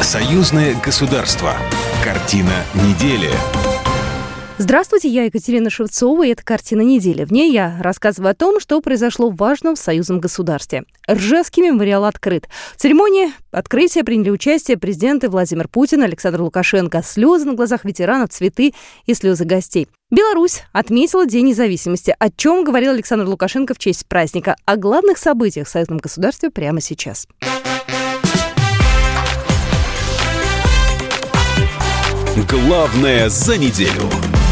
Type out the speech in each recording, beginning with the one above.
Союзное государство. Картина недели. Здравствуйте, я Екатерина Шевцова, и это «Картина недели». В ней я рассказываю о том, что произошло в важном союзном государстве. Ржевский мемориал открыт. В церемонии открытия приняли участие президенты Владимир Путин, Александр Лукашенко. Слезы на глазах ветеранов, цветы и слезы гостей. Беларусь отметила День независимости. О чем говорил Александр Лукашенко в честь праздника? О главных событиях в союзном государстве прямо сейчас. Главное за неделю.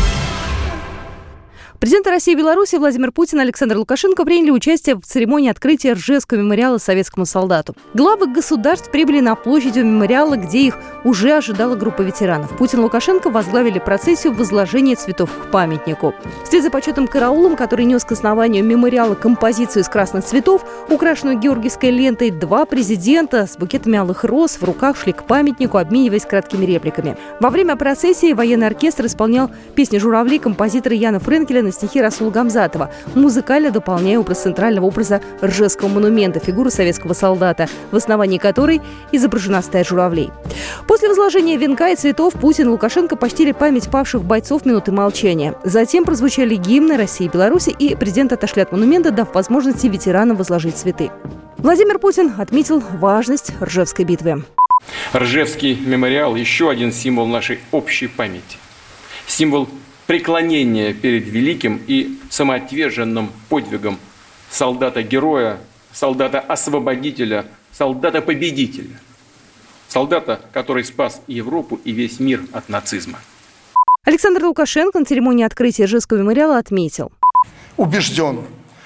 Президенты России и Беларуси Владимир Путин и Александр Лукашенко приняли участие в церемонии открытия Ржевского мемориала советскому солдату. Главы государств прибыли на площадь у мемориала, где их уже ожидала группа ветеранов. Путин и Лукашенко возглавили процессию возложения цветов к памятнику. Вслед за почетным караулом, который нес к основанию мемориала композицию из красных цветов, украшенную георгиевской лентой, два президента с букетами алых роз в руках шли к памятнику, обмениваясь краткими репликами. Во время процессии военный оркестр исполнял песни «Журавли» композитора Яна Френкеля на стихи Расула Гамзатова, музыкально дополняя образ центрального образа Ржевского монумента, фигуры советского солдата, в основании которой изображена стая журавлей. После возложения венка и цветов Путин и Лукашенко почтили память павших бойцов минуты молчания. Затем прозвучали гимны России и Беларуси, и президент отошли от монумента, дав возможности ветеранам возложить цветы. Владимир Путин отметил важность Ржевской битвы. Ржевский мемориал – еще один символ нашей общей памяти. Символ преклонения перед великим и самоотверженным подвигом солдата-героя, солдата-освободителя, солдата-победителя. Солдата, который спас Европу и весь мир от нацизма. Александр Лукашенко на церемонии открытия Ржевского мемориала отметил. Убежден,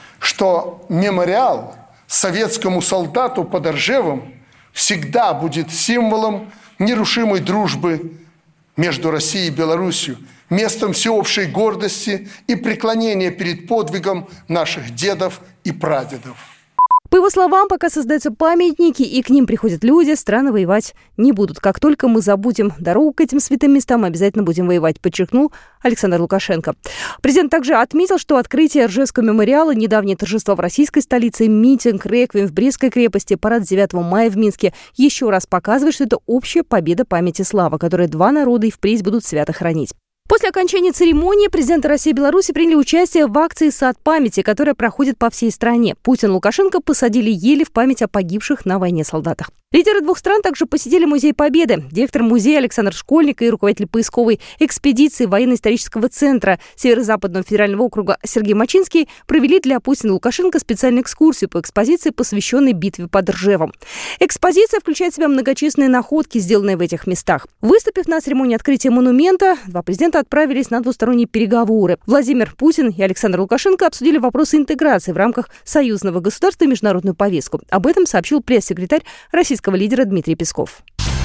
что мемориал советскому солдату под Ржевом всегда будет символом нерушимой дружбы между Россией и Беларусью, местом всеобщей гордости и преклонения перед подвигом наших дедов и прадедов. По его словам, пока создаются памятники и к ним приходят люди, страны воевать не будут. Как только мы забудем дорогу к этим святым местам, обязательно будем воевать, подчеркнул Александр Лукашенко. Президент также отметил, что открытие Ржевского мемориала, недавние торжества в российской столице, митинг, реквием в Брестской крепости, парад 9 мая в Минске еще раз показывает, что это общая победа, память и слава, которую два народа и впредь будут свято хранить. После окончания церемонии президенты России и Беларуси приняли участие в акции «Сад памяти», которая проходит по всей стране. Путин и Лукашенко посадили ели в память о погибших на войне солдатах. Лидеры двух стран также посетили Музей Победы. Директор музея Александр Школьник и руководитель поисковой экспедиции военно-исторического центра Северо-Западного федерального округа Сергей Мачинский провели для Путина и Лукашенко специальную экскурсию по экспозиции, посвященной битве под Ржевом. Экспозиция включает в себя многочисленные находки, сделанные в этих местах. Выступив на церемонии открытия монумента, два президента отправились на двусторонние переговоры. Владимир Путин и Александр Лукашенко обсудили вопросы интеграции в рамках союзного государства и международную повестку. Об этом сообщил пресс-секретарь российского лидера Дмитрий Песков.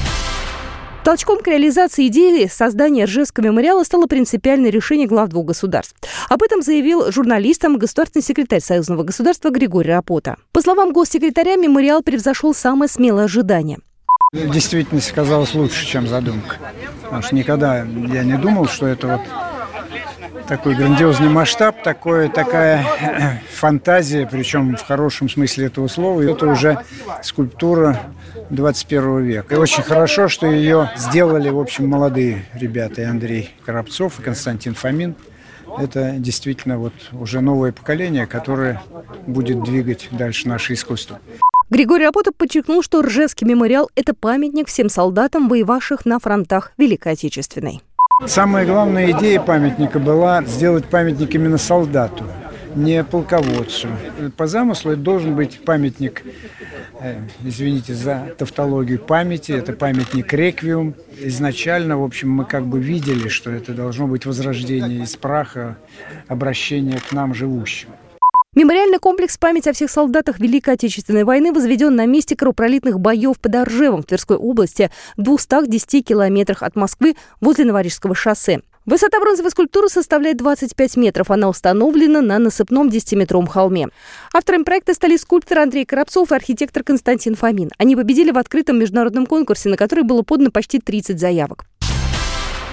Толчком к реализации идеи создания Ржевского мемориала стало принципиальное решение глав двух государств. Об этом заявил журналистам государственный секретарь союзного государства Григорий Рапота. По словам госсекретаря, мемориал превзошел самые смелые ожидания. В действительности казалось лучше, чем задумка. Потому что никогда я не думал, что это вот такой грандиозный масштаб, такая фантазия, причем в хорошем смысле этого слова. Это уже скульптура 21 века. И очень хорошо, что ее сделали, в общем, молодые ребята. И Андрей Коробцов, и Константин Фомин. Это действительно вот уже новое поколение, которое будет двигать дальше наше искусство. Григорий Рапота подчеркнул, что Ржевский мемориал – это памятник всем солдатам, воевавших на фронтах Великой Отечественной. Самая главная идея памятника была сделать памятник именно солдату, не полководцу. По замыслу это должен быть памятник, извините за тавтологию, памяти, это памятник реквием. Изначально, в общем, мы как бы видели, что это должно быть возрождение из праха, обращение к нам живущим. Мемориальный комплекс «Память о всех солдатах Великой Отечественной войны» возведен на месте кровопролитных боев под Ржевом в Тверской области, в 210 километрах от Москвы возле Новорижского шоссе. Высота бронзовой скульптуры составляет 25 метров. Она установлена на насыпном 10-метровом холме. Авторами проекта стали скульптор Андрей Коробцов и архитектор Константин Фомин. Они победили в открытом международном конкурсе, на который было подано почти 30 заявок.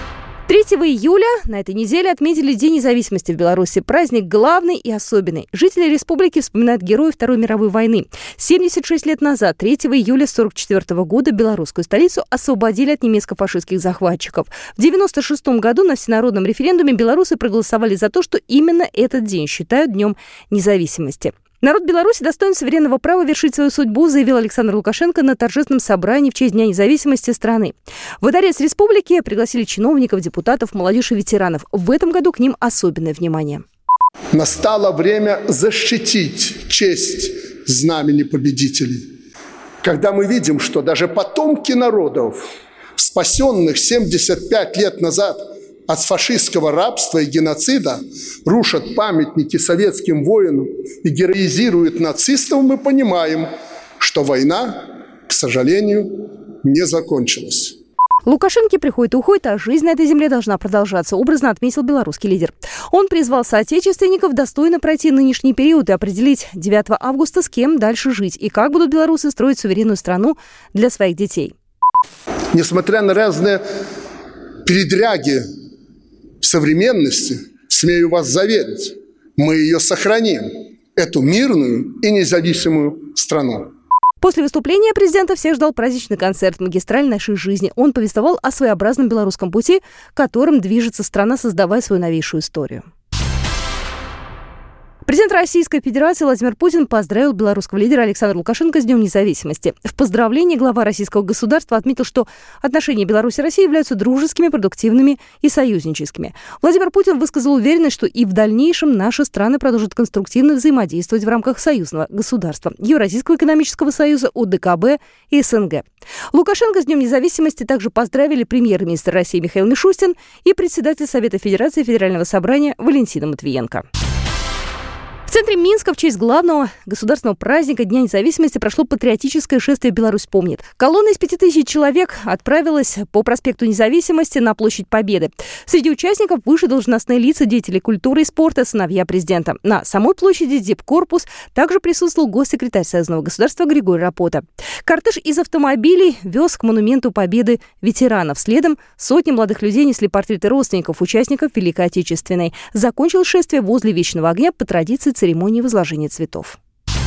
3 июля на этой неделе отметили День независимости в Беларуси. Праздник главный и особенный. Жители республики вспоминают героев Второй мировой войны. 76 лет назад, 3 июля 1944 года, белорусскую столицу освободили от немецко-фашистских захватчиков. В 1996 году на всенародном референдуме белорусы проголосовали за то, что именно этот день считают Днем независимости. Народ Беларуси достоин суверенного права вершить свою судьбу, заявил Александр Лукашенко на торжественном собрании в честь Дня независимости страны. Во дворец республики пригласили чиновников, депутатов, молодежь и ветеранов. В этом году к ним особенное внимание. Настало время защитить честь знамени победителей. Когда мы видим, что даже потомки народов, спасенных 75 лет назад от фашистского рабства и геноцида, рушат памятники советским воинам и героизируют нацистов, мы понимаем, что война, к сожалению, не закончилась. Лукашенко приходит и уходит, а жизнь на этой земле должна продолжаться, образно отметил белорусский лидер. Он призвал соотечественников достойно пройти нынешний период и определить 9 августа, с кем дальше жить и как будут белорусы строить суверенную страну для своих детей. Несмотря на разные передряги современности, смею вас заверить, мы ее сохраним, эту мирную и независимую страну. После выступления президента всех ждал праздничный концерт «Магистраль нашей жизни». Он повествовал о своеобразном белорусском пути, которым движется страна, создавая свою новейшую историю. Президент Российской Федерации Владимир Путин поздравил белорусского лидера Александра Лукашенко с Днем независимости. В поздравлении глава российского государства отметил, что отношения Беларуси и России являются дружескими, продуктивными и союзническими. Владимир Путин высказал уверенность, что и в дальнейшем наши страны продолжат конструктивно взаимодействовать в рамках союзного государства, Евразийского экономического союза, ОДКБ и СНГ. Лукашенко с Днем независимости также поздравили премьер-министр России Михаил Мишустин и председатель Совета Федерации Федерального собрания Валентина Матвиенко. В центре Минска в честь главного государственного праздника Дня независимости прошло патриотическое шествие «Беларусь помнит». Колонна из 5000 человек отправилась по проспекту Независимости на площадь Победы. Среди участников высшие должностные лица, деятели культуры и спорта, сыновья президента. На самой площади Дипкорпус также присутствовал госсекретарь Союзного государства Григорий Рапота. Кортеж из автомобилей вез к монументу Победы ветеранов. Следом сотни молодых людей несли портреты родственников, участников Великой Отечественной. Закончилось шествие возле Вечного огня по традиции церемонии возложения цветов.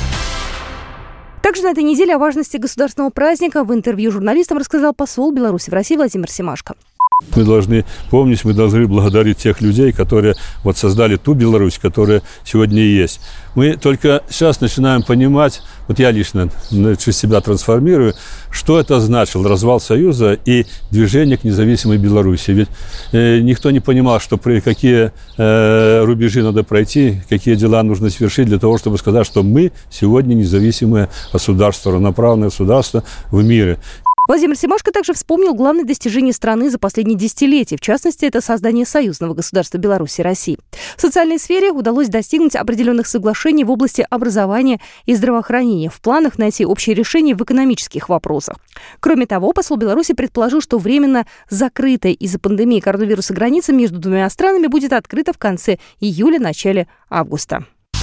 Также на этой неделе о важности государственного праздника в интервью журналистам рассказал посол Беларуси в России Владимир Семашко. Мы должны помнить, мы должны благодарить тех людей, которые создали ту Беларусь, которая сегодня и есть. Мы только сейчас начинаем понимать, я лично через себя трансформирую, что это значил развал Союза и движение к независимой Беларуси. Ведь никто не понимал, что какие рубежи надо пройти, какие дела нужно свершить для того, чтобы сказать, что мы сегодня независимое государство, равноправное государство в мире. Владимир Семашко также вспомнил главное достижение страны за последние десятилетия. В частности, это создание союзного государства Беларуси и России. В социальной сфере удалось достигнуть определенных соглашений в области образования и здравоохранения. В планах найти общее решение в экономических вопросах. Кроме того, посол Беларуси предположил, что временно закрытая из-за пандемии коронавируса граница между двумя странами будет открыта в конце июля-начале августа.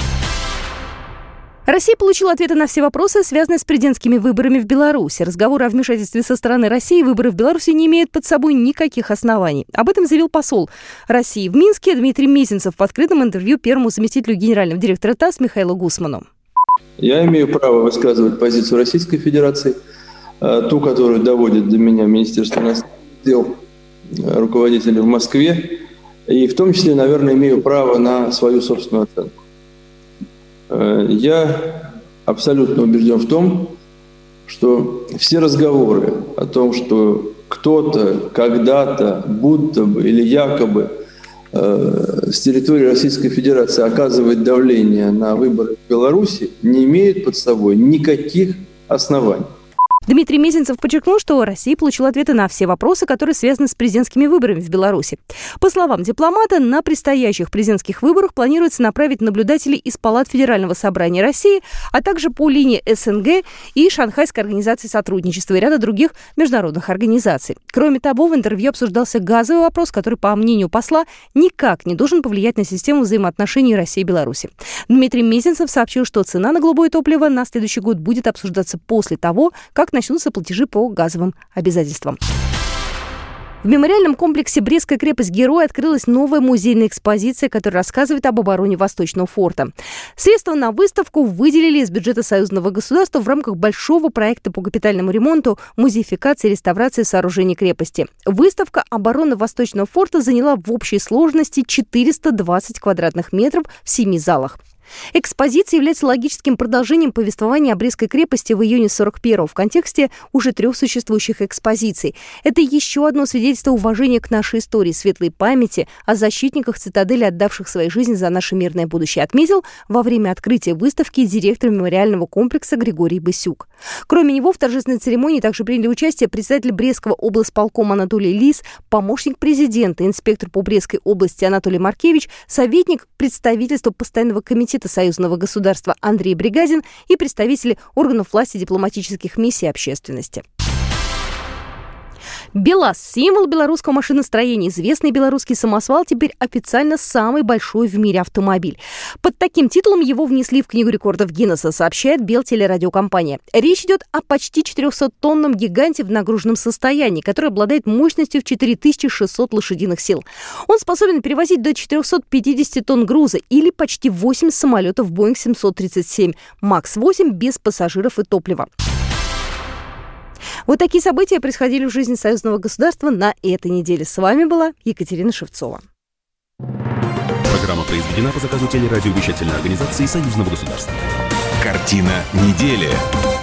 Россия получила ответы на все вопросы, связанные с президентскими выборами в Беларуси. Разговоры о вмешательстве со стороны России в выборы в Беларуси не имеют под собой никаких оснований. Об этом заявил посол России в Минске Дмитрий Мезенцев в открытом интервью первому заместителю генерального директора ТАСС Михаилу Гусману. Я имею право высказывать позицию Российской Федерации, ту, которую доводит до меня Министерство иностранных дел, руководители в Москве, и в том числе, наверное, имею право на свою собственную оценку. Я абсолютно убежден в том, что все разговоры о том, что кто-то когда-то, будто бы или якобы с территории Российской Федерации оказывает давление на выборы в Беларуси, не имеют под собой никаких оснований. Дмитрий Мезенцев подчеркнул, что Россия получила ответы на все вопросы, которые связаны с президентскими выборами в Беларуси. По словам дипломата, на предстоящих президентских выборах планируется направить наблюдателей из палат Федерального собрания России, а также по линии СНГ и Шанхайской организации сотрудничества и ряда других международных организаций. Кроме того, в интервью обсуждался газовый вопрос, который, по мнению посла, никак не должен повлиять на систему взаимоотношений России и Беларуси. Дмитрий Мезенцев сообщил, что цена на голубое топливо на следующий год будет обсуждаться после того, как начнутся платежи по газовым обязательствам. В мемориальном комплексе «Брестская крепость-герой» открылась новая музейная экспозиция, которая рассказывает об обороне Восточного форта. Средства на выставку выделили из бюджета союзного государства в рамках большого проекта по капитальному ремонту, музеификации и реставрации сооружений крепости. Выставка обороны Восточного форта заняла в общей сложности 420 квадратных метров в 7 залах. Экспозиция является логическим продолжением повествования о Брестской крепости в июне 41-го в контексте уже 3 существующих экспозиций. Это еще одно свидетельство уважения к нашей истории, светлой памяти о защитниках цитадели, отдавших свои жизни за наше мирное будущее, отметил во время открытия выставки директор мемориального комплекса Григорий Бысюк. Кроме него в торжественной церемонии также приняли участие председатель Брестского облсполкома Анатолий Лис, помощник президента, инспектор по Брестской области Анатолий Маркевич, советник представительства постоянного комитета союзного государства Андрей Бригадин и представители органов власти, дипломатических миссий и общественности. БелАЗ – символ белорусского машиностроения. Известный белорусский самосвал теперь официально самый большой в мире автомобиль. Под таким титулом его внесли в Книгу рекордов Гиннесса, сообщает Белтелерадиокомпания. Речь идет о почти 400-тонном гиганте в нагруженном состоянии, который обладает мощностью в 4600 лошадиных сил. Он способен перевозить до 450 тонн груза или почти 8 самолетов Boeing 737 МАКС-8 без пассажиров и топлива. Вот такие события происходили в жизни союзного государства на этой неделе. С вами была Екатерина Шевцова. Программа произведена по заказу телерадиовещательной организации союзного государства. Картина недели.